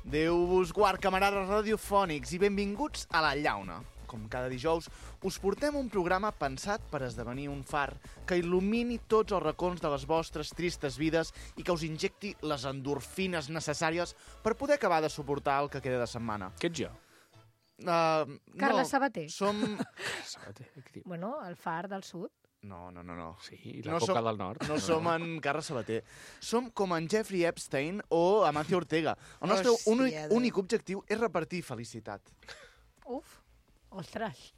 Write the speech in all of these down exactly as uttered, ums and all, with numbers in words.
Déu-vos guard, camarades radiofònics, i benvinguts a La Llauna. Com cada dijous, us portem un programa pensat per esdevenir un far que il·lumini tots els racons de les vostres tristes vides i que us injecti les endorfines necessàries per poder acabar de suportar el que queda de setmana. Què ets jo? Uh, Carla no, Sabater. Som... Sabater, què diu? Bueno, el far del sud. No, no, no, no. Sí, i la No Coca som- del Nord. No som en Carla Sabater. Som com en Jeffrey Epstein o Amancio Ortega. El nostre Hòstia, únic, Déu. únic objectiu és repartir felicitat. Uf, ostres.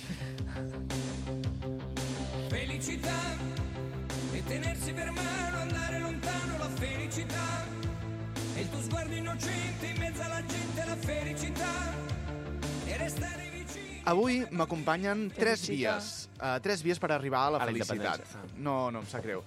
Felicità e tenersi per mano, andare lontano, la felicità e il tuo sguardo innocente in mezzo alla gente, la felicità e restare vicino. Avui m'acompanyen tres Felicitat. vies. Uh, tres vies per arribar a la A la felicitat. independència. No, no, em sap greu.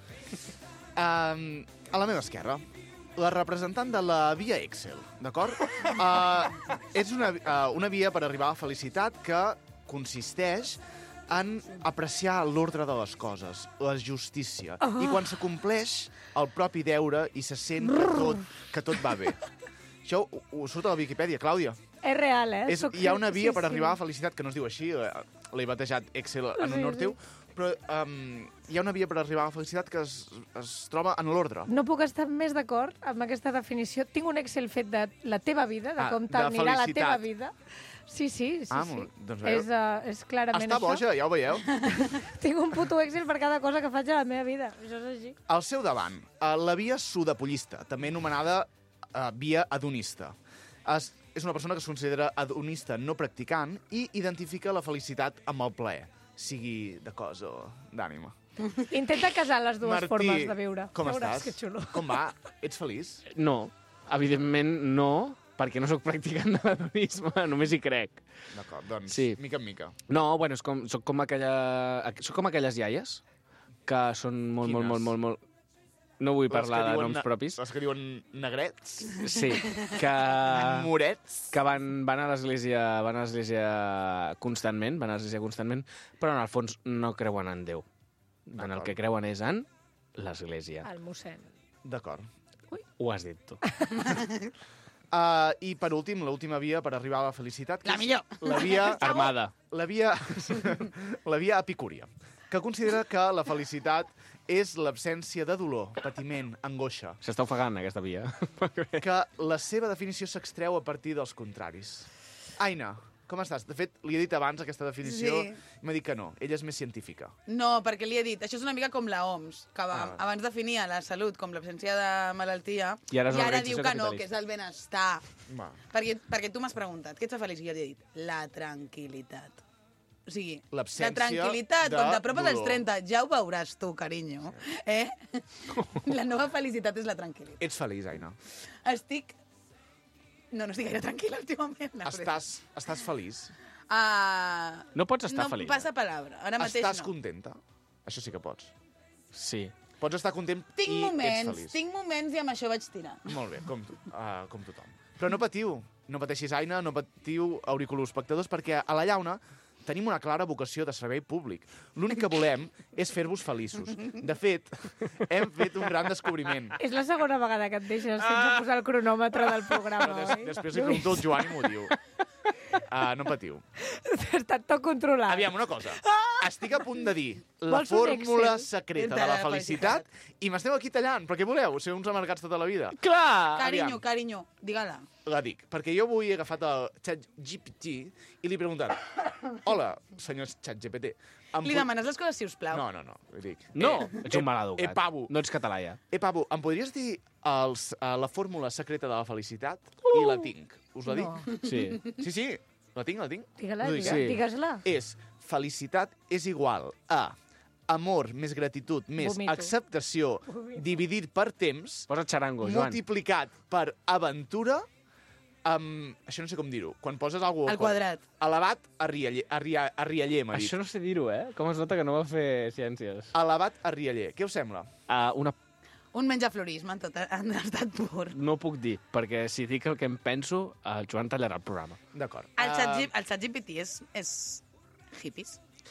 Um, a la meva esquerra, la representant de la via Excel, d'acord? Uh, és una, uh, una via per arribar a la felicitat que consisteix en apreciar l'ordre de les coses, la justícia. Oh. I quan s'acompleix el propi deure i se sent que tot, que tot va bé. Això ho, ho surt a la Viquipèdia, Clàudia. És real, eh? És, Soc- hi ha una via sí, per sí. arribar a la felicitat, que no es diu així, eh, l'he batejat Excel en Sí, honor sí. teu, però um, hi ha una via per arribar a la felicitat que es, es troba en l'ordre. No puc estar més d'acord amb aquesta definició. Tinc un Excel fet de la teva vida, de Ah, com de t'anirà la felicitat. teva vida. Sí, sí, sí. Ah, sí. molt- doncs veieu. és, uh, és clarament Està això. boja, ja ho veieu. Tinc un puto Excel per cada cosa que faig a la meva vida. Això és així. Al seu davant, eh, la via sudapollista, també anomenada eh, via adonista. Es, és una persona que es considera adonista no practicant i identifica la felicitat amb el plaer, sigui de cos o d'ànima. Intenta casar les dues Martí, formes de viure. com Veuràs estàs? que xulo. Com va? Ets feliç? No, evidentment no, perquè no sóc practicant de l'adonisme, només hi crec. D'acord, doncs, Sí. mica en mica. No, bueno, és com, soc, com aquella, soc com aquelles iaies que són molt, molt, Quines? molt, molt, molt... No vull Les parlar que de diuen noms ne- propis. Les que diuen negrets, Sí, que... morets... que van, van a l'església van a l'església constantment, van a l'església constantment, però en el fons no creuen en Déu. En el D'acord. que creuen és en l'església. El mossèn. D'acord. Ho has dit tu. Uh, I per últim, l'última via per arribar a la felicitat. que La és millor. La via... Armada. La via... la via epicúria, que considera que la felicitat és l'absència de dolor, patiment, angoixa, S'està ofegant, aquesta via. que la seva definició s'extreu a partir dels contraris. Aina, com estàs? De fet, li he dit abans aquesta definició Sí. i m'ha dit que no, ella és més científica. No, perquè li he dit, això és una mica com la O M S, que Ah. abans definia la salut com l'absència de malaltia, I ara és una diu organització que no, capitalista. que és el benestar. Va. Perquè, perquè tu m'has preguntat, què et fa feliç? I jo li he dit, la tranquil·litat. O sigui, L'absència la tranquil·litat, de quan t'apropes als dolor. trenta, ja ho veuràs tu, carinyo. Eh? La nova felicitat és la tranquil·litat. Ets feliç, Aina. Estic... No, no estic gaire tranquil·la últimament. la veritat. Estàs, estàs feliç? Ah, No pots estar no feliç, No passa palabra. Ara mateix Estàs no. contenta? Això sí que pots. Sí. Pots estar content Tinc i ets moments, feliç. tinc moments i amb això vaig tirar. Molt bé, com, tu, uh, com tothom. Però no patiu, no pateixis, Aina, no patiu, auriculospectadors, perquè a la Llauna tenim una clara vocació de servei públic. L'únic que volem és fer-vos feliços. De fet, hem fet un gran descobriment. És la segona vegada que et deixes sense posar el cronòmetre del programa, Des, oi? després li pregunto al Joan i m'ho diu. Uh, no patiu. Està tot controlat. Aviam, una cosa. Estic a punt de dir la Vols un fórmula Excel? secreta de la felicitat i m'esteu aquí tallant. Per què voleu? Ser uns amargats tota la vida. Clar! Carinyo, aviam. carinyo, digue-la. La dic, perquè jo avui he agafat el ChatGPT i li he preguntat: hola, senyor ChatGPT. em Li pot- demanes les coses, si us plau. No, no, no, li dic. No, Eh, ets un mal educat. Eh, pavo. No ets català, ja. Eh, pavo, em podries dir els, uh, la fórmula secreta de la felicitat? I la tinc. Us la dic? No. Sí. Sí, sí, la tinc, la tinc. Digue-la, Us ho dic. digue, Sí. digues-la. És felicitat és igual a amor més gratitud més Vomito. acceptació dividit per temps Posa xarango, Joan. multiplicat per aventura amb... Això no sé com dir-ho. Quan poses alguna Al quadrat. Elevat a rialler, a ria, a rialler m'ha dit. Això no sé dir-ho, eh? Com es nota que no va fer ciències. Elevat a rialler. Què us sembla? Uh, una... Un menjaflorisme en, tot, en estat pur. No puc dir, perquè si dic el que em penso, el Joan tallarà el programa. D'acord. El Ah, xat, el xat G P T és, és hippies.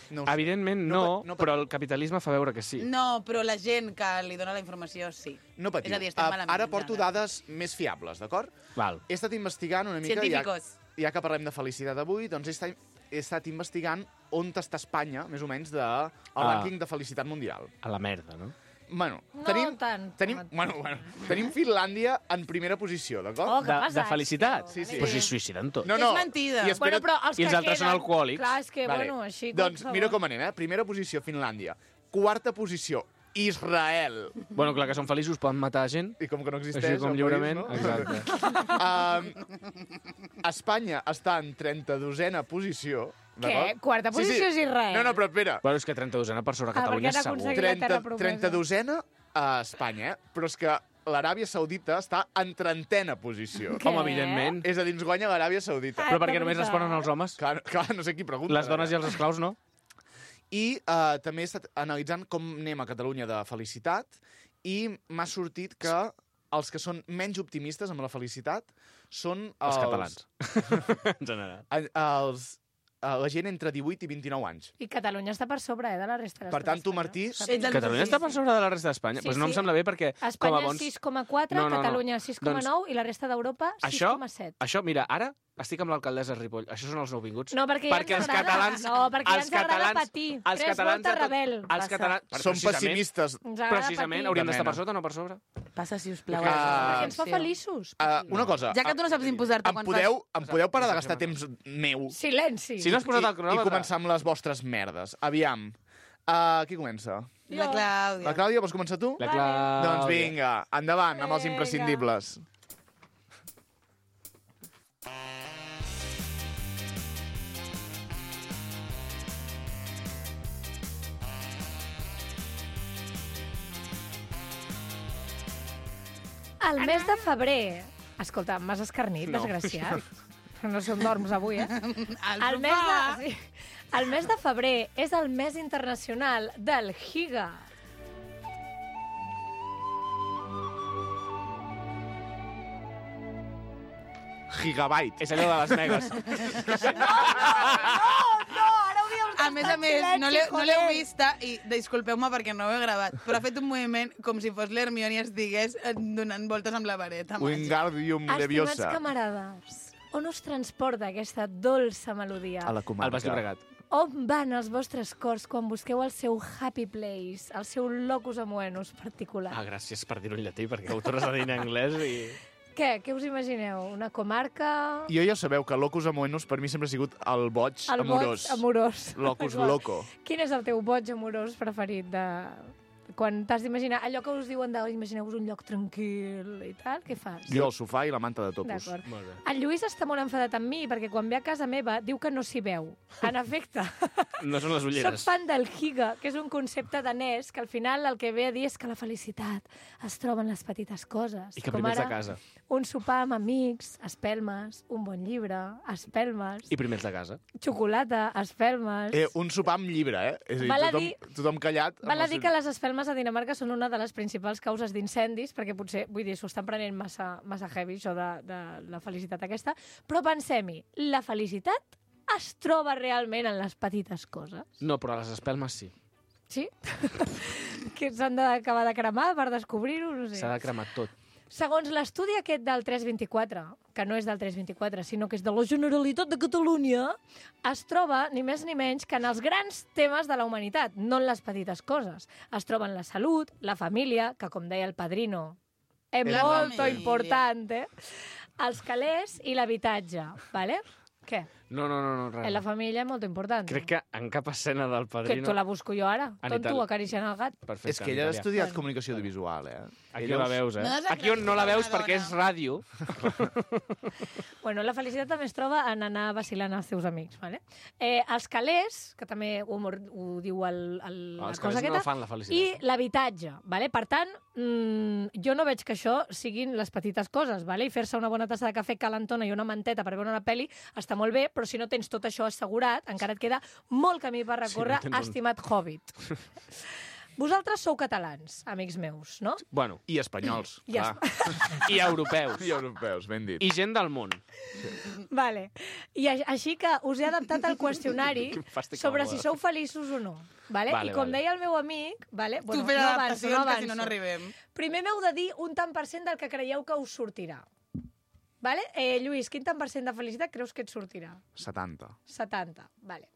No ho sé. Evidentment No no, pa- no però el capitalisme fa veure que sí. No, però la gent que li dona la informació, sí. No patiu. És a dir, estem Ah, malament. Ara en porto general. dades més fiables, d'acord? Val. He estat investigant una mica... Ja, Científicos. ja que parlem de felicitat avui, doncs he estat, he estat investigant on està Espanya, més o menys, del de, el Ah. rànquing de felicitat mundial. A la merda, no? Bueno, No tenim, tant, tenim, com a- bueno, bueno, tenim Finlàndia en primera posició, Oh, d'acord? que De, pesats, de felicitat? tio. Sí, sí. Però si es suïciden tots. No, no. És mentida. I espera... Bueno, però els I els que altres són queden- alcohòlics. Clar, és que, Vale. bueno, així... Doncs qualsevol. mira com anem, eh? Primera posició, Finlàndia. Quarta posició, Israel. Bueno, clar que són feliços, poden matar gent. I com que no existeix... Així com el lliurement. País, no? Exacte. Um, Espanya està en trenta-dosena posició. Què? d'acord? Quarta posició és Israel? No, no, però espera. Bueno, és que trenta-dosena per sobre Ah, Catalunya perquè és han segur. aconseguit- la terra trenta, promesa. trenta-dosena a Espanya, eh? Però és que l'Aràbia Saudita està en trentena posició. Què? Home, evidentment. És a dir, ens guanya l'Aràbia Saudita. Ah, Però de perquè només veritat. responen els homes. Clar, clar, no sé qui pregunta. Les dones i els esclaus no. I uh, també he estat analitzant com anem a Catalunya de felicitat i m'ha sortit que els que són menys optimistes amb la felicitat són els... Els catalans. En general. Els, els, uh, la gent entre divuit i vint-i-nou anys. I Catalunya està per sobre, eh, de la resta de Per tant, tu, Martí, Ets el Catalunya està per sobre de la resta d'Espanya? Sí, Doncs no sí. em sembla bé perquè, com a Espanya bons... sis coma quatre, No, no, no. Catalunya sis coma nou i la resta d'Europa sis Això, coma set. això, mira, ara estic amb l'alcaldessa Ripoll. Això són els nouvinguts. No, perquè ja perquè ens els agrada. catalans... No, perquè ja els ens agrada catalans- patir. Els Tres catalans voltes de tot- rebel. Els Passa. catalans... són precisament- pessimistes. Ens agrada Precisament, patir. haurien De d'estar per mena. sota, no per sobre. Passa, si us plau. Ah. Perquè ens fa feliços. Uh, una cosa, Ja que tu no saps imposar-te em quan podeu, fas... em podeu parar de gastar temps meu Silenci. Si no has posat el i, i cronòmetre... començar amb les vostres merdes? Aviam, uh, qui comença? La Clàudia. La Clàudia, vols començar tu? La Clàudia. Doncs vinga, endavant amb els Vinga. imprescindibles. El mes de febrer... Escolta, m'has escarnit, No. desgraciat. No som norms avui, eh? Al El mes, sofà. de, sí, el mes de febrer és el mes internacional del Giga. Gigabyte. És allò de les megas. A més a més, no l'he no l'heu vista i disculpeu-me perquè no ho he gravat, però ha fet un moviment com si fos l'Hermione i estigués eh, donant voltes amb la vareta. Wingardium Estimats Leviosa. camarades, on us transporta aquesta dolça melodia? A la Al comarca. Baix Llobregat. On van els vostres cors quan busqueu el seu happy place, el seu locus amoenus particular? Ah, gràcies per dir-ho en llatí, perquè ho tornes a dir en anglès i... Què? Què us imagineu? Una comarca... Jo ja sabeu que locus amoenus per mi sempre ha sigut el boig El amorós. boig amorós. Locus Igual. loco. Quin és el teu boig amorós preferit de... Quan t'has d'imaginar allò que us diuen de imagineu-vos un lloc tranquil i tal, què fas? Jo el sofà i la manta de topos. D'acord. Molt bé. El Lluís està molt enfadat amb mi perquè quan ve a casa meva diu que no s'hi veu. En efecte, No són les soc ulleres. fan del Higa, que és un concepte danès que al final el que ve a dir és que la felicitat es troba en les petites coses. I que com primers de ara casa. un sopar amb amics, espelmes, un bon llibre, espelmes, I primers de casa. xocolata, espelmes... Eh, un sopar amb llibre, eh? És a dir, Val a tothom, dir- tothom callat. amb Val a el dir seu- que les espelmes a Dinamarca són una de les principals causes d'incendis, perquè potser, vull dir, s'ho estan prenent massa, massa heavy, això de, de la felicitat aquesta, però pensem-hi, la felicitat es troba realment en les petites coses. No, però a les espelmes sí. Sí? Que s'han d'acabar de cremar per descobrir-ho, no sé. S'ha de cremar tot. Segons l'estudi aquest del tres vint-i-quatre, que no és del tres vint-i-quatre, sinó que és de la Generalitat de Catalunya, es troba ni més ni menys que en els grans temes de la humanitat, no en les petites coses. Es troben la salut, la família, que com deia el padrino, és La molt família. important, eh? Els calés i l'habitatge, ¿vale? Què? No, no, no, no res. En la família és molt important. Crec que en cap escena del Que Padrino... tu la busco jo ara. En Tot tu Itàlia. acariciant el gat. Perfecte, És que ella ha en italià. estudiat comunicació audiovisual, eh? Aquí no la veus, eh? No desacreditis Aquí on no la veus una perquè és dona. ràdio. Bueno, la felicitat també es troba en anar vacilant els teus amics, ¿vale? Eh, els calés, que també ho, ho diu el, el, la Els cosa calés no aquesta, fan la felicitat. i l'habitatge, ¿vale? Per tant, mmm, jo no veig que això siguin les petites coses, ¿vale? I fer-se una bona tassa de cafè calentona i una manteta per veure una pel·li està molt bé, però si no tens tot això assegurat, encara et queda molt camí per recórrer, no tens un- estimat Hobbit. Vosaltres sou catalans, amics meus, no? Bueno, I espanyols, I clar. i europeus. I europeus, ben dit. I gent del món. Vale. I a- així que us he adaptat el qüestionari Quin fàstic sobre que si m'ho sou feliços o no. Vale? Vale, I com vale. deia el meu amic... Vale? Tu Bueno, fes no avanço, adaptacions, no que si no, no avanço. arribem. Primer m'heu de dir un tant per cent del que creieu que us sortirà. Vale? Eh, Lluís, quin tant per cent de felicitat creus que et sortirà? setanta. setanta. Vale.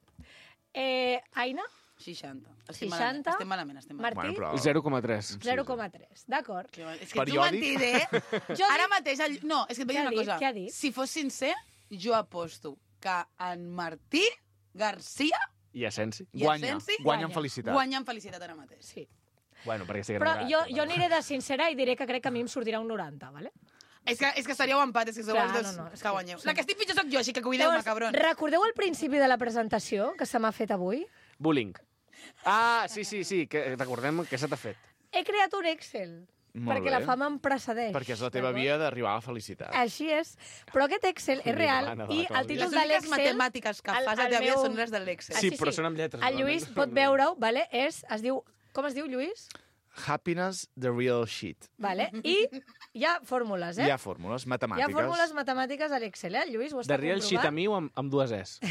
Eh, Aina? seixanta. Estem seixanta. malament, estem malament. Estem malament. Martí? Bueno, però... zero coma tres. zero coma tres. D'acord. Que- És que tu Periòdic? mentider. Jo Ara dic- mateix... El... No, és que et vaig Què dir ha una dit? cosa. Què ha dit? Si fos sincer, jo aposto que en Martí Garcia I Asensi? i Guanya, Asensi guanya en Guanya. felicitat. guanyen felicitat ara mateix. Sí. Bueno, perquè estic Però enamorat. jo, jo aniré de sincera i diré que crec que a mi em sortirà un noranta, vale? És que, és que estaríeu empat, és que sou Clar, els dos no, no, és que que- guanyeu. sí. La que estic pitjor sóc jo, així que cuideu-me, cabron. recordeu el principi de la presentació que se m'ha fet avui? Bullying. Ah, sí, sí, sí, que recordem què se t'ha fet. He creat un Excel, Molt perquè bé. la fama em precedeix. Perquè és la teva d'acord? via d'arribar a la felicitat. Així és. Però aquest Excel és real Nirvana de i la el Clàudia. títol Les de úniques l'Excel... matemàtiques que el- fas a la el teva vida meu- són les de l'Excel. Ah, Sí, però són amb lletres, El no? Lluís No, pot no. veure-ho, vale? és, es diu... Com es diu, Lluís? Happiness, the real shit. Vale? I hi ha fórmules, eh? Hi ha fórmules Hi matemàtiques. ha fórmules matemàtiques a l'Excel, eh? El Lluís ho està De real shit a comprovant. mi o amb, amb dues es?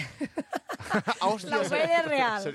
Ah, hòstia, La V és real.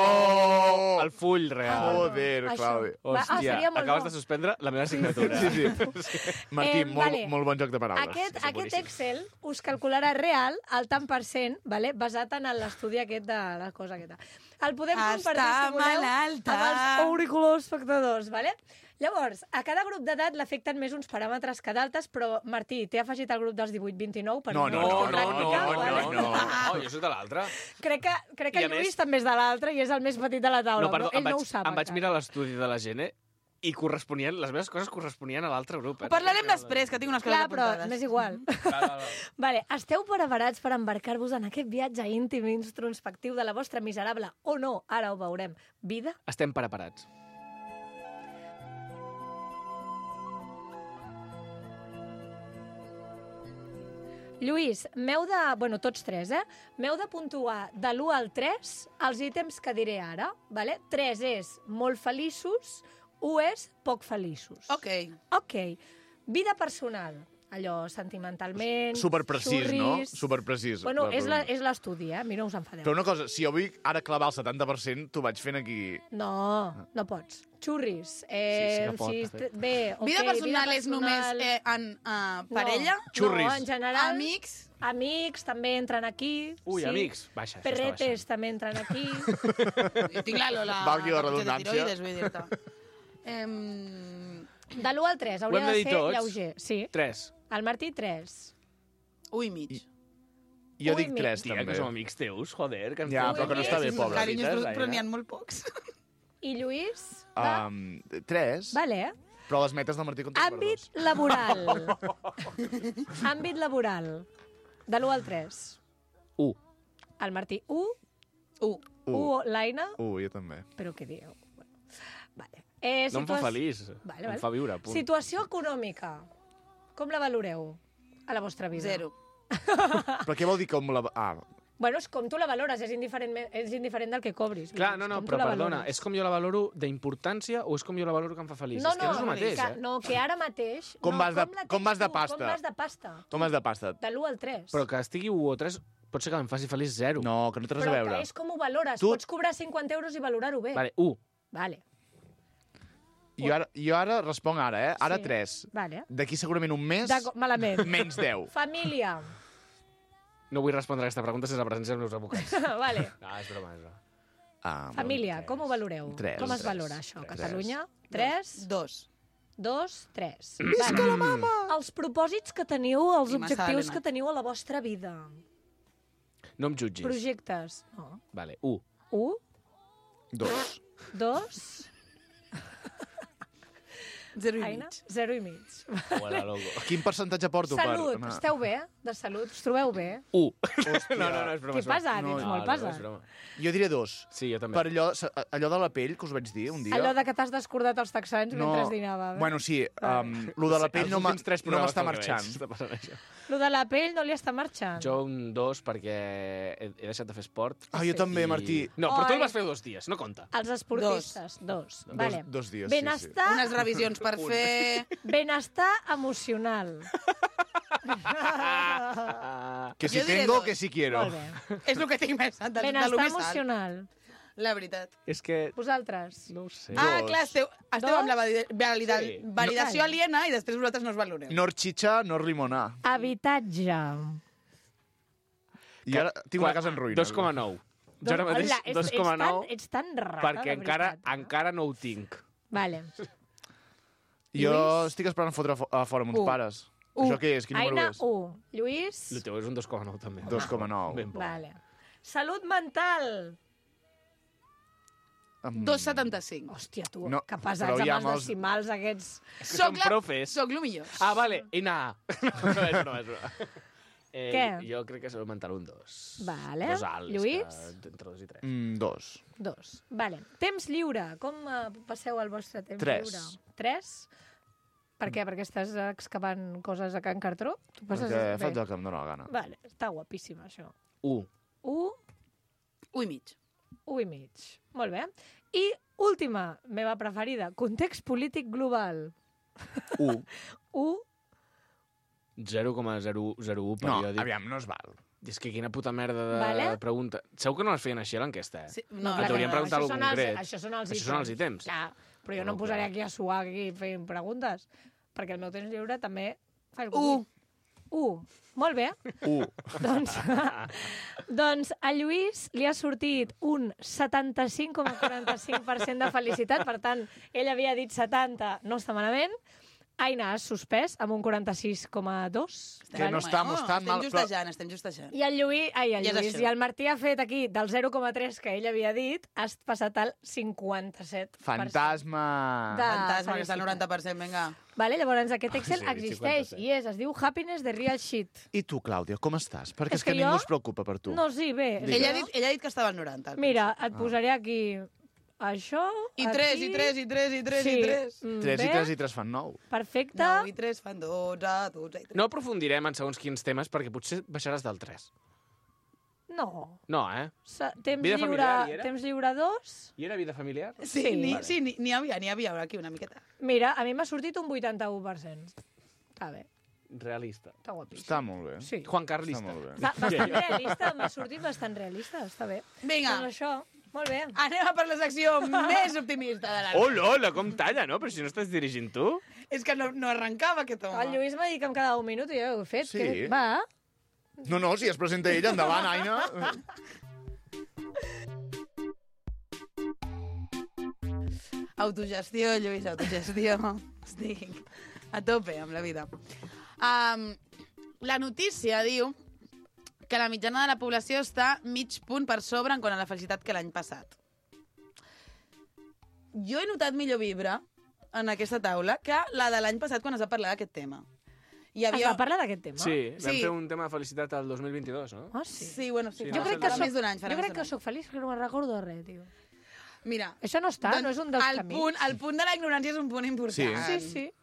No! El full real. Joder, Això. Claudi. Va, ah, Hòstia, seria molt acabes bo. de suspendre la meva signatura. Sí, sí. Martí, Eh, molt, vale. molt bon joc de paraules. Aquest, és aquest boníssim. Excel us calcularà real el tant per cent, vale? basat en l'estudi aquest de la cosa aquesta. El podem Està compartir, si voleu, malalta. amb els auriculars espectadors. Vale? Llavors, a cada grup d'edat l'afecten més uns paràmetres que d'altres, però, Martí, t'he afegit el grup dels divuit vint i nou per No, una no, qüestió no, pràctica, no, vale? no, no. Oh, jo soc de l'altre. Crec que, crec que I a el Lluís més- també és de l'altre i és el més petit de la taula. No, perdó, però em ell vaig, no ho sap. em vaig encara. mirar l'estudi de la gent, eh? I corresponien, les meves coses corresponien a l'altre grup. Eh? Ho parlarem després, que tinc unes coses Clar, però apuntades. m'és igual. Vale, esteu preparats per embarcar-vos en aquest viatge íntim i introspectiu de la vostra miserable, o no, ara ho veurem, vida? Estem preparats. Lluís, m'heu de... Bueno, tots tres, eh? M'heu de puntuar de l'u al tres els ítems que diré ara, vale? tres és molt feliços, u és poc feliços. Ok. Ok. Vida personal. Allò, sentimentalment... Superprecís, no? xurris. Superprecís. Bueno, La és la- pregunta. és l'estudi, eh? A mi no us enfadeu. Però una cosa, si jo vull ara clavar el setanta per cent, t'ho vaig fent aquí... No, no pots. Xurris. Eh, Sí, sí que pot, si de est- fet. Bé, ok, Vida personal és només personal- eh, en uh, parella, No, Xurris. No, en general... amics... Amics també entren aquí. Ui, sí. amics. Baixa, això està Perretes també entren aquí. Jo tinc la Lola... Valgui la de redundància. tiroides, vull dir-te. Em... De l'u al tres, Ho hauria hem de de dir ser tots? lleuger. Sí. Tres. El Martí, tres. Un i mig. Jo Ui, dic mi- tres, Tia, també. que som amics teus, joder. Que ens Ja, fem però que no està bé, amics, pobre. Carinyo, carinyos, però, però n'hi ha Aina. molt pocs. I Lluís? Va. Um, tres, Vale. però les metes del Martí compten per Àmbit dos. laboral. Àmbit laboral. De l'u al tres. U. El Martí, u. U. U. U, l'Aina. U, jo també. Però què dieu? Bueno, vale. Eh, No em fa situa- feliç. Vale, Em vale. fa viure, punt. Situació econòmica. Com la valoreu a la vostra vida? Zero. Però què vol dir com la... Ah, Bueno, és com tu la valores, és indiferent, és indiferent del que cobris. Clar, Lluís, no, no, com tu però la perdona, valores. és com jo la valoro d'importància o és com jo la valoro que em fa feliç? No, és que no és el no, mateix, que, eh? no, que ara mateix... Com no, vas de- la com tens vas de tu, pasta? Com vas de pasta? com has de pasta? De l'u al tres. Però que estigui u o tres pot ser que em faci feliç zero. No, que no té res Però a veure. que és com ho valores. Tu- Pots cobrar cinquanta euros i valorar-ho bé. Vale, u. Vale. Jo ara, jo ara responc ara, eh? Ara Sí. tres. Vale. D'aquí segurament un mes, D'acord, malament. menys deu. Família. No vull respondre a aquesta pregunta sense la presència dels meus advocats. vale. Ah, és broma, és broma. Ah, Família, com ho valoreu? Tres. Com es Tres. valora això? Tres. Catalunya? Tres, Dos. dos, tres. Visca la mama! Els propòsits que teniu, els I massa objectius Helena. que teniu a la vostra vida. No em jutgis. Projectes. No. Vale, u. Un, Dos. dos... Zero i Aina? mig. Zero i mig. Hola, loco. Quin percentatge porto Salut, per... esteu bé? De salut, us trobeu bé? U. No, no, no, és broma. Què passa? No, Ets no, molt no, pesat. és broma. Jo diré dos. Sí, jo també. Per allò, allò de la pell que us vaig dir un dia. Allò de que t'has descordat els texans no... mentre dinava. Bueno, sí, um, lo de la pell no m'ha- no m'està marxant. Lo de la pell no li està marxant. Jo un dos perquè he, he deixat de fer esport. Ah, jo també, Martí. No, però tu Oi. el vas fer dos dies, no compta. Els esportistes, dos. Dos, Vale. dos dies, sí, Benestar, Unes revisions per fer... benestar emocional. Que si Jo diré tengo, dos. que si quiero. Molt bé. És el que tinc més alt, de, de lo Benestar més alt. emocional. La veritat. És que... Vosaltres? No ho sé. Ah, Dos. clar, esteu, esteu Dos? amb la valida, valida, Sí. validació No. aliena i després vosaltres no us valoreu. Nor chicha, nor limonar. Habitatge. I ara tinc una casa en ruïna. dos coma nou. Jo ara mateix Hola, ets- dos coma nou Ets tan, ets tan rara, perquè de encara, veritat, eh? encara no ho tinc. Vale. Jo Lluís? estic esperant fotre fo- a fora amb uns U. pares. U. Això què és? Quin número Aina, és? u. Lluís? El teu és un dos coma nou també. dos coma nou. Ben poc. Vale. Salut mental. Em- dos coma setanta-cinc. Hòstia, tu, No, que pesats però amb ja els amb els- decimals aquests. És que som profes. Soc el millor. Ah, vale. Eina. No, no és broma, és broma. Eh, Què? Jo crec que salut mental un dos. Vale. Dos alt. és Lluís? que Entre dos i tres. Mm, dos. Dos. Vale. Temps lliure. Com uh, passeu el vostre temps Tres. lliure? Tres. Per què? Perquè estàs excavant coses a Can Cartró? Tu passes Perquè bé. faig el que em dóna la gana. Vale, està guapíssim, això. U. U, U i mig. u i mig. Molt bé. I última, meva preferida, context polític global. U. U, zero coma zero zero u No, periòdic. aviam, no es val. I és que quina puta merda de Vale. pregunta. Segur que no les feien així a l'enquesta, eh? Sí, no, que clar t'haurien no. preguntat Això algo són els- concret. Això són els Això són els ítems. Clar, però jo no No, em posaré clar. aquí a suar aquí fent preguntes, perquè el meu temps lliure també fa el que U. vull. U. Molt bé. U. doncs, doncs a Lluís li ha sortit un setanta-cinc coma quaranta-cinc per cent de felicitat, per tant, ell havia dit setanta, no està malament. Aina ha suspès amb un quaranta-sis coma dos. Que no estamos tan mal, Estem però- justejant, estem justejant. I el Lluís, ai, el I és Lluís, això. i el Martí ha fet aquí del zero coma tres que ell havia dit, has passat al cinquanta-set per cent. Fantasma. De- Fantasma, que està felicitat. al noranta per cent, vinga. Vale, llavors aquest Excel sí, existeix cinquanta-set. i és, es diu Happiness the Real Shit. I tu, Clàudia, com estàs? Perquè És és que, que ningú jo- es preocupa per tu. No, sí, bé. és Ella ha, que- dit, ella ha dit que estava al noranta. Mira, et posaré aquí això, I tres, aquí... i tres, i tres, i tres, sí. i tres. mm, tres i bé, tres i tres fan nou. Perfecte. Nou i tres fan dotze, dotze i tres. No aprofundirem en segons quins temes perquè potser baixaràs del tres. No. No, eh? Sa- Temps Vida lliure, familiar, hi era? temps lliure dos. I era vida familiar? Sí, Sí. ni, Vale. sí ni, ni havia, ni havia, aquí una miqueta. Mira, a mi m'ha sortit un vuitanta-u per cent. Està bé, Realista. està guapíssim. Està molt bé. Sí. Juan Carlista. Està molt bé. Està bastant realista, m'ha sortit bastant realista, està bé. Vinga, Doncs això, molt bé. anem a per la secció més optimista de la Hola, hola, com talla, no? Però si no estàs dirigint tu. És que no, no arrencava aquest home. El Lluís m'ha dit que em quedava un minut i jo ho he fet. Sí. Que... Va. No, no, si es presenta ella, endavant, Aina. Autogestió, Lluís, autogestió. Estic a tope amb la vida. Um, la notícia diu que la mitjana de la població està mig punt per sobre en quant a la felicitat que l'any passat. Jo he notat millor vibra en aquesta taula que la de l'any passat quan es va parlar d'aquest tema. Hi Es va parlar d'aquest tema? Sí, vam Sí. fer un tema de felicitat al dos mil vint-dos, no? Ah, sí. Sí, bueno, sí. Sí, Jo no, crec no, que no. soc, més d'un any. farà jo més crec d'un que sóc feliç, que no me'n recordo de res, tio. any. Mira, Això no està, no és un dels el camins. punt, el punt de la ignorància és un punt important. Sí, sí.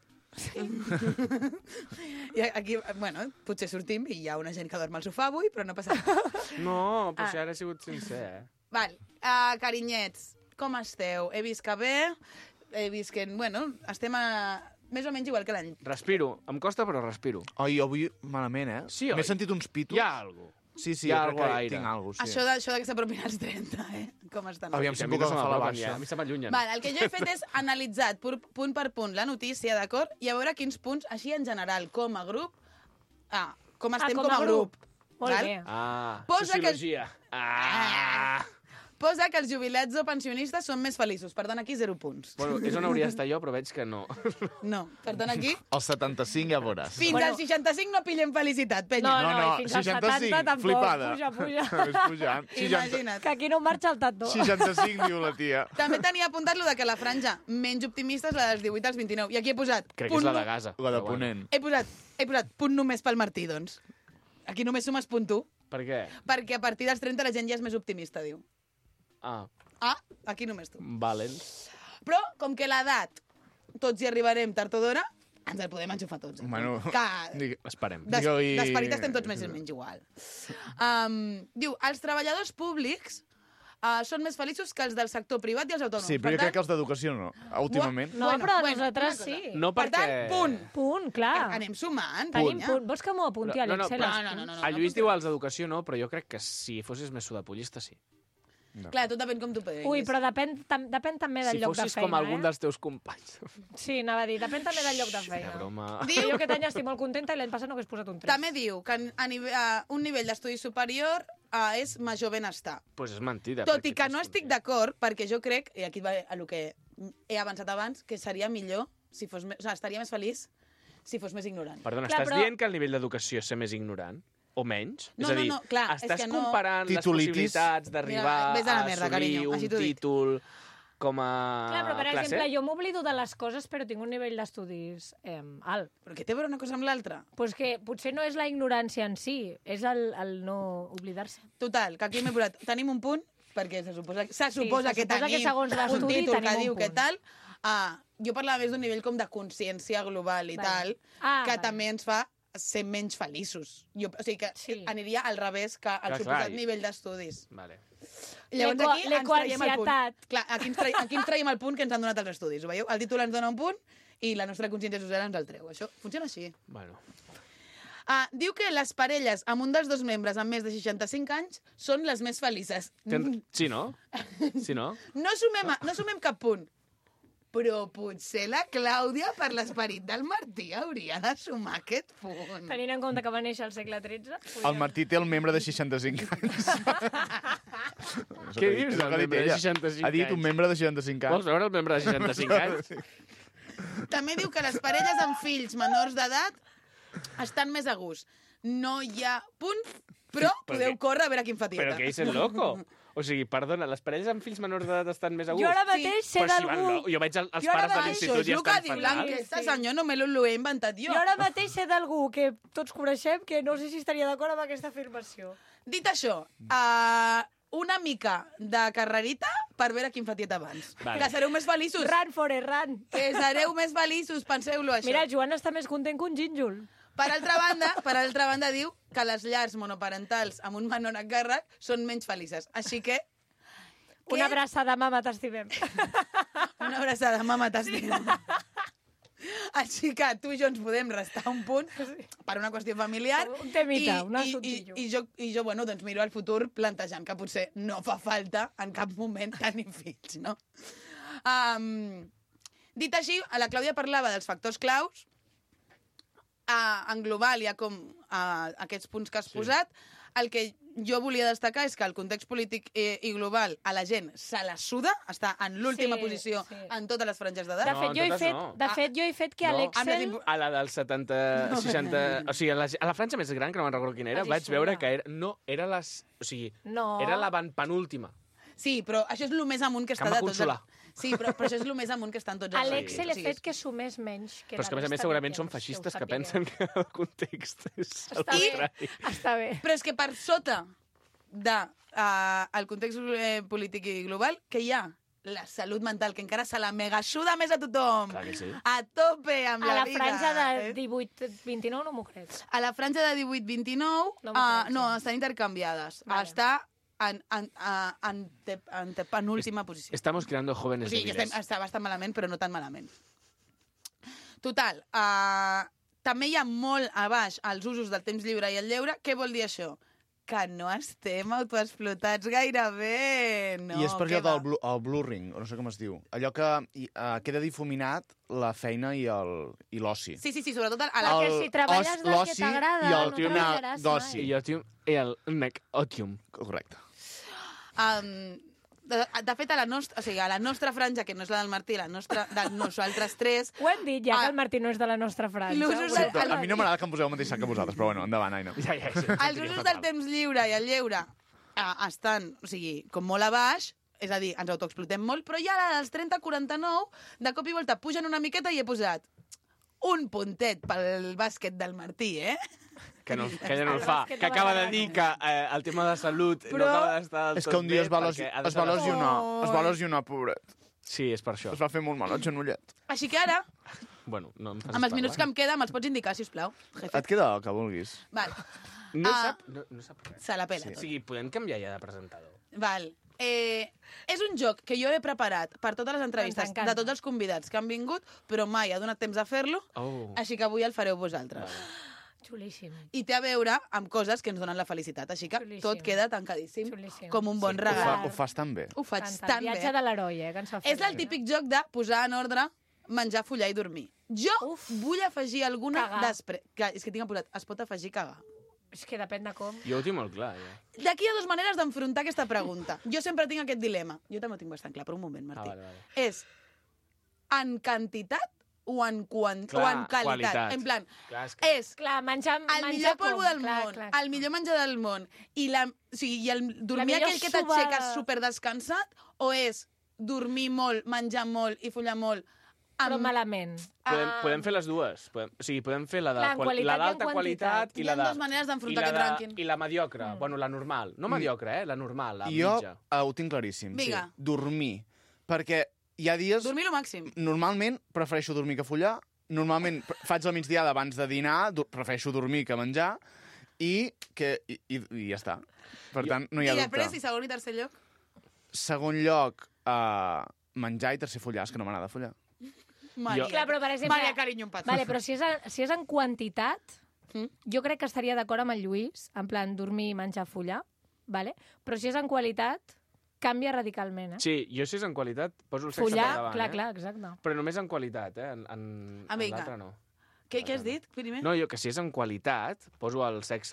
I aquí, bueno, potser sortim i hi ha una gent que dorm al sofà avui, però no passa res. No, però Ah. si ara he sigut sincer, eh? Val, uh, carinyets, com esteu? He vist que bé, he vist que, bueno, estem a, més o menys igual que l'any. Respiro. Em costa, però respiro. Oi, avui malament, eh? Sí, oi? M'he sentit uns pitos. Hi ha alguna cosa. Sí, sí, Hi ha jo crec algo a que l'aire. tinc alguna cosa, sí. Això, de, això de que s'apropin als trenta, eh? Com estan? Aviam Que si a em mi puc no se agafar la m'apropen ja, baixa. a mi se m'allunyen. Val, el que jo he fet és analitzat punt, punt per punt la notícia, d'acord? I a veure quins punts, així en general, com a grup, ah, com estem Ah, com, a grup. Molt val? bé. Ah, Posa que- sociologia. Ah! Posa que els jubilats o pensionistes són més feliços. Per tant, aquí zero punts. Bueno, és on hauria d'estar jo, però veig que no. No, per tant, aquí... Els setanta-cinc ja veuràs. Fins Bueno. als seixanta-cinc no pillem felicitat, penya. No, no, i fins als setanta tampoc. flipada. Puja, puja. És pujant. seixanta... Imagina't. Que aquí no marxa el tato. seixanta-cinc, diu la tia. També tenia apuntat lo de que la franja menys optimista és la dels divuit als vint-i-nou. I aquí he posat... Crec que punt és la de nu- Gaza. La de però bueno. Ponent. He posat, he posat punt només pel Martí, doncs. Aquí només sumes punt u, Per què? perquè a partir dels trenta la gent ja és més optimista, diu. Ah, Ah, aquí només tu. valen. Però, com que l'edat, tots hi arribarem tard o d'hora, ens el podem enxufar tots. eh? Bueno, Que digue- Esperem. des- digue-li- d'esperit estem tots més o menys igual. Um, diu, els treballadors públics uh, són més feliços que els del sector privat i els autònoms. Sí, però jo Per crec que els d'educació no. Últimament. No, Bueno, però bueno, nosaltres una cosa. sí. No Per perquè... tant, punt. Punt, clar. Anem sumant. Tenim conya. punt. Vols que m'ho apunti a No, no, l'Excel? però- els no, no, punts? no, no. El Lluís diu als d'educació no, però jo crec que si fossis més sudapollista, sí. Clar, tot depèn com tu peguis. Ui, però depèn, tam, depèn també del Si lloc de fossis feina, com algun eh? dels teus companys. Sí, anava a dir, depèn també del lloc de De feina. broma. Però jo aquest any estic molt contenta i l'any passat no hagués posat un tres. També diu que a nivell, a un nivell d'estudi superior uh, és major benestar. Pues és mentida. Tot i perquè que no és- estic d'acord, perquè jo crec, i aquí va a lo que he avançat abans, que seria millor si fos més, o sigui, estaria més feliç si fos més ignorant. Perdona, Clar, estàs però- dient que el nivell d'educació és ser més ignorant? O menys? No, és a no, dir, no, clar, és estàs que no- comparant les Titulitis. possibilitats d'arribar Mira, vés a la a merda, assolir carinyo, així un t'ho dic. títol com a Clar, però per classe? exemple, jo m'oblido de les coses, però tinc un nivell d'estudis eh, alt. Però què té a veure una cosa amb l'altra? Pues que potser no és la ignorància en si, és el, el no oblidar-se. Total, que aquí m'he posat... Tenim un punt, perquè se suposa, se suposa se que suposa tenim que segons un l'estudi títol tenim que un diu punt. que tal. Uh, jo parlava més d'un nivell com de consciència global i Vale. tal, Ah, que vale. també ens fa ser menys feliços. Jo, o sigui que Sí. aniria al revés que el Clar, suposat clar. nivell d'estudis. Vale. Llavors L'equa- aquí ens traiem el punt. l'equancietat. Clar, aquí ens, traiem, aquí ens traiem el punt que ens han donat els estudis. Ho veieu? El títol ens dona un punt i la nostra consciència social ens el treu. Això funciona així. Bueno. Ah, diu que les parelles amb un dels dos membres amb més de seixanta-cinc anys són les més felices. Ten... Sí, no? Sí, no? No sumem, a- no sumem cap punt. Però potser la Clàudia, per l'esperit del Martí, hauria de sumar aquest punt. Tenint en compte que va néixer al segle tretze. El Martí té el membre de seixanta-cinc anys. Què dius, És el el que ha dit membre de ella. seixanta-cinc Ha dit un anys? membre de seixanta-cinc anys. Vols veure el membre de seixanta-cinc anys? També diu que les parelles amb fills menors d'edat estan més a gust. No hi ha punt, però Però podeu què- córrer a veure quin fa tieta. Però què és el loco? O sigui, perdona, les parelles amb fills menors d'edat estan més a gust? Jo ara mateix sé Però si van, d'algú... lo- jo veig el, els Jo ara pares de mateix- l'institut Això és i el que estan diu fatal. l'enquesta, Sí. senyor, no me l'ho he inventat jo. Jo ara mateix sé d'algú que tots coneixem que no sé si estaria d'acord amb aquesta afirmació. Dit això, uh, una mica de carrerita per veure quin fa tieta abans. Vale. Que sereu més feliços. Run, Forest, run. Que sereu més feliços, penseu-lo això. Mira, el Joan està més content que un gínjol. Per altra banda, per altra banda diu que les llars monoparentals amb un menor a càrrec són menys felices. Així que... que- Una abraçada, mama, t'estimem. Una abraçada, mama, t'estim. Així que tu i jo ens podem restar un punt per una qüestió familiar. Un temita, I, un i, i, assuntillo. i, jo, I jo, bueno, doncs miro al futur plantejant que potser no fa falta en cap moment tenir fills, no? Um, dit així, a la Clàudia parlava dels factors claus. Uh, en global hi ha com uh, aquests punts que has sí. posat. El que jo volia destacar és que el context polític i, i global a la gent se la suda, està en l'última Sí, posició sí. en totes les franges De d'edat. No, fet, jo he totes fet, no. de fet, jo he fet que a No. l'Excel... Ah, A la del setanta, seixanta... O sigui, a la, a la franja més gran, que no me'n recordo quina era, La vaig Gisela. veure que era, no, era les... O sigui, No. era l'avantpenúltima. Sí, però això és el més amunt que Que està em va de tots. consolar. Sí, però, però això és el més amunt que estan tots A els l'Excel he o sigui, fet que sumés menys que Però és que, a més a més, la resta segurament de són temps, feixistes ho que sapigueu. pensen que el context és el Està bé, contrari. està bé. Però és que per sota de uh, el context eh, polític i global, que hi ha la salut mental, que encara se la mega suda més a tothom. Clar que sí. A tope amb A la, la vida. franja de eh? divuit vint-i-nou no m'ho crec. A la franja de divuit vint-i-nou, No no, m'ho crec, uh, sí. no, estan intercanviades. Vale. Està en, en, en, en, te, en te penúltima posició. Estamos creando O jóvenes sigui, que débiles. estem, està bastant malament, però no tan malament. Total, uh, també hi ha molt a baix els usos del temps lliure i el lleure. Què vol dir això? Que no estem autoexplotats gaire bé. No, I és per què allò va? del blu, el blurring, o no sé com es diu. Allò que i, uh, queda difuminat la feina i el- i l'oci. Sí, sí, sí, sobretot a la... Perquè El si treballes os- del que l'oci t'agrada, i el no tio treballaràs d'oci. mai. I el, tium, i el nec otium. Correcte. Um, De, de fet, a la, nostra, o sigui, a la nostra franja, que no és la del Martí, la nostra, de nosaltres tres... Ho hem dit, ja Ah. que el Martí no és de la nostra franja. L'usos Ho hem del- dit. A mi no m'agrada que em poseu el mateix sac que vosaltres, però bueno, endavant, Aina. Ja, ja, sí, Els usos del temps lliure i el lleure eh, estan, o sigui, com molt a baix, és a dir, ens autoexplotem molt, però ja a les trenta quaranta-nou, de cop i volta pugen una miqueta i he posat un puntet pel bàsquet del Martí, eh? Que, no, que ja no el fa. Que acaba de dir que eh, el tema de salut no Però- acaba d'estar del És tot que un dia bé es va, les, perquè ha es d'estar va lesionar, Oh. es va lesionar, pobret. Sí, és per això. Es va fer molt mal al genollet. Així que ara, Bueno, no em facis amb els minuts que parlar. em queden, me'ls pots indicar, sisplau, jefe? Et queda el que vulguis. Val, No Ah. sap, no, no sap res. se la pela. O sigui, podem canviar ja de presentador. Val. Eh, és un joc que jo he preparat per totes les entrevistes Ens encanta. de tots els convidats que han vingut, però mai ha donat temps a fer-lo, Oh. així que avui el fareu vosaltres. Xulíssim. I té a veure amb coses que ens donen la felicitat, així que Xulíssim. tot queda tancadíssim, Xulíssim. com un bon Ho, regal. fa, ho fas tan bé. Ho faig Tant, tan el viatge bé. de l'heroi, eh, que ens fa fer. És el típic joc de posar en ordre, menjar, follar i dormir. Jo Uf. vull afegir alguna Cagar. després. Que, és que tinc posat, es pot afegir cagar. És que depèn de com. Jo ho tinc molt clar, ja. D'aquí hi ha dues maneres d'enfrontar aquesta pregunta. Jo sempre tinc aquest dilema. Jo també ho tinc bastant clar, però un moment, Ah, Martí. vale, vale. És en quantitat o en, quan... Clar, o en qualitat. qualitat. En plan, Clar, és que... és Clar, menjar, el menjar millor com? polvo del Clar, món, clar. el millor menjar del món, i, la, o sigui, i el dormir millor aquell que suba t'aixeques de- superdescansat, o és dormir molt, menjar molt i follar molt Però amb... malament. Podem, Ah, podem fer les dues. Podem, o sigui, podem fer la de Clar, en qual- qualitat la i en d'alta quantitat. qualitat i Hi la ha de... dues maneres d'enfrontar i la aquest de- rànquing. I la mediocre. Mm. Bueno, la normal. No mediocre, eh? La normal, la I jo mitja. eh, ho tinc claríssim. Vinga. Sí. Dormir. Perquè hi ha dies... Dormir lo màxim. Normalment prefereixo dormir que follar. Normalment pre- faig la migdiada abans de dinar, du- prefereixo dormir que menjar, i, que, i, i, i ja està. Per Jo- tant, no hi I ha després, dubte. i segon i tercer lloc? Segon lloc, uh, menjar i tercer follar. És que no m'agrada follar. Maria. Clar, però per exemple... Maria, carinyo, un pat. Vale, però si és, en, si és en quantitat, Mm. jo crec que estaria d'acord amb el Lluís, en plan dormir, menjar, follar, vale? Però si és en qualitat, canvia radicalment, eh? Sí, jo si és en qualitat poso el sexe Follar, per davant, clar, eh? clar, exacte. Però només en qualitat, eh? En, en, Ah, en vinga. l'altre no. Què, què has dit, primer? No, jo que si és en qualitat, poso el sexe.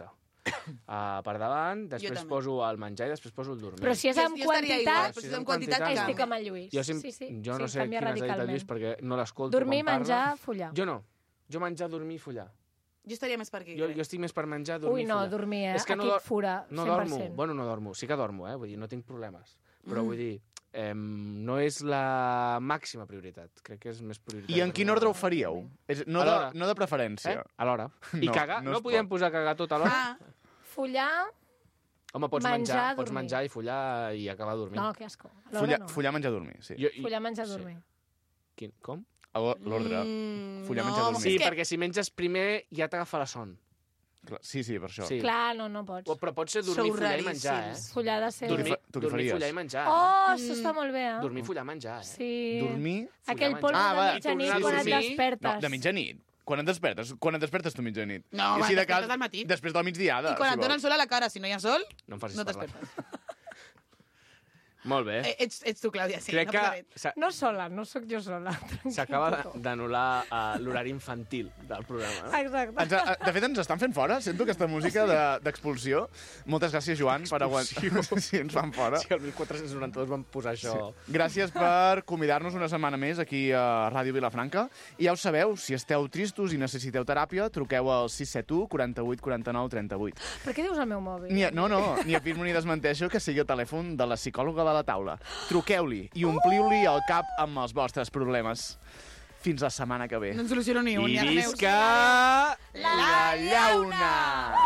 Uh, per davant, després també. poso el menjar i després poso el dormir. Però si és Jo- en jo estaria igual, quantitat, però si és en quantitat, no. estic canvia. amb el Lluís. Jo, sim, sí, sí, jo no sí, sé canvia quin has dit el radicalment. Lluís perquè no l'escolto Dormir, quan parla. menjar, follar. Jo no. Jo menjar, dormir i follar. Jo estaria més per aquí. Jo, crec. jo estic més per menjar, dormir Ui, i no, follar. dormir, eh? És que no Aquí dor- et fura, No cent per dormo. cent. Bueno, no dormo. Sí que dormo, eh? Vull dir, no tinc problemes. Però Mm. vull dir, eh, no és la màxima prioritat. Crec que és més prioritat. I en quin ordre ho faríeu? És, no, de, Alhora. no de preferència. Eh? Alhora. I No, cagar? no No, es podíem pot. posar cagar tot alhora? Ah, Follar... Home, pots menjar, menjar, pots dormir. menjar i follar i acabar dormint. No, que asco. Alhora Follar, no. follar, menjar, dormir, sí. Jo, i- Follar, menjar, sí. dormir. Quin, com? A L'ordre. Mm, Follar, no, menjar, dormir. Sí, és que- perquè si menges primer ja t'agafa la son. Clar, Sí, sí, per això. Sí. Clar, no, no pots. O, però pot ser dormir, Sou follar i menjar, eh? raríssims. Follar ha de ser... Tu què Dormir, fa- tu què dormir faries? follar i menjar. Oh, eh? això està molt bé, eh? Dormir, follar, menjar, eh? Sí. Dormir... Aquell follar, polvo menjar. Ah, de va. mitjanit I tornar a quan et dormir. despertes. No, de mitjanit. Quan et despertes? Quan et despertes tu mitjanit? No, I va, si de despertes cas, al matí. Després de la migdiada. I quan si et donen vols. sol a la cara, si no hi ha sol, No em facis no parlar. t'espertes. Molt bé. Eh, ets, ets tu, Clàudia, sí, Crec no que passa res. s'ha- No sola, no sóc jo sola. s'acaba de- d'anul·lar uh, l'horari infantil del programa. Eh? Exacte. Ens, a- de fet, ens estan fent fora. Sento aquesta música de- d'expulsió. Moltes gràcies, Joan, per aguantar. Sí, ens fan fora. Sí, el mil quatre-cents noranta-dos van posar això... Sí. Gràcies per convidar-nos una setmana més aquí a Ràdio Vilafranca. I ja ho sabeu, si esteu tristos i necessiteu teràpia, truqueu al sis set u, quaranta-vuit, quaranta-nou, trenta-vuit. Per què dius el meu mòbil? Ni, no, no, ni afirmo ni desmenteixo que sigui el telèfon de la psicòloga de la taula. Truqueu-li i ompliu-li el cap amb els vostres problemes. Fins la setmana que ve. No en soluciono ni un, I ni a la Neus. visca... La llauna!